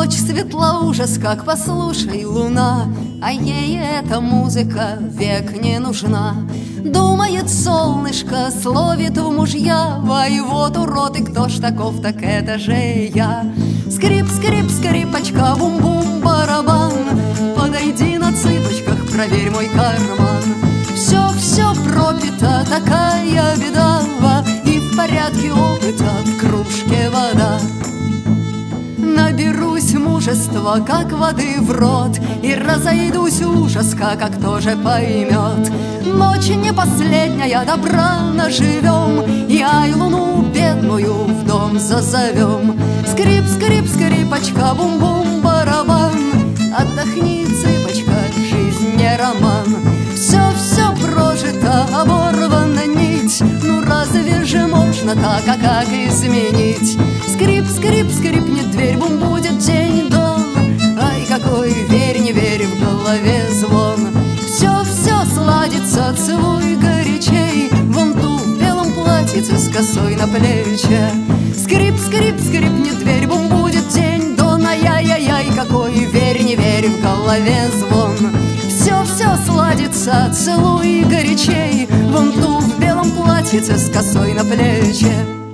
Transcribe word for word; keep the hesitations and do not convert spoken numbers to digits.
Ночь светла ужас, как послушай, луна, а ей эта музыка век не нужна. Думает солнышко, словит в мужья, а и вот урод, и кто ж таков, так это же я. Скрип, скрип, скрипочка, бум-бум, барабан, подойди на цыпочках, проверь мой карман. Все, все пропито, такая беда, и в порядке опыта в кружке вода. Наберусь мужества, как воды в рот, и разойдусь ужаска, как кто же поймет. Ночь не последняя, добра наживем, и ай луну бедную в дом зазовем. Скрип, скрип, скрипочка, бум-бум, барабан, отдохни, цыпочка, жизнь не роман. Все, все прожито, оборвана нить, ну разве же можно так, а как изменить? Скрип, скрип, скрипнет дверь, бум, будет день, дон. Ай, какой, верь, не верь, в голове звон. Все, все сладится, целуй горячей вон ту в белом платьице с косой на плече. Скрип, скрип, скрипнет дверь, бум, будет день, дон. Ай-яй-яй, какой, верь, не верь, в голове звон. Все, все сладится, целуй горячей вон ту в белом платьице с косой на плече.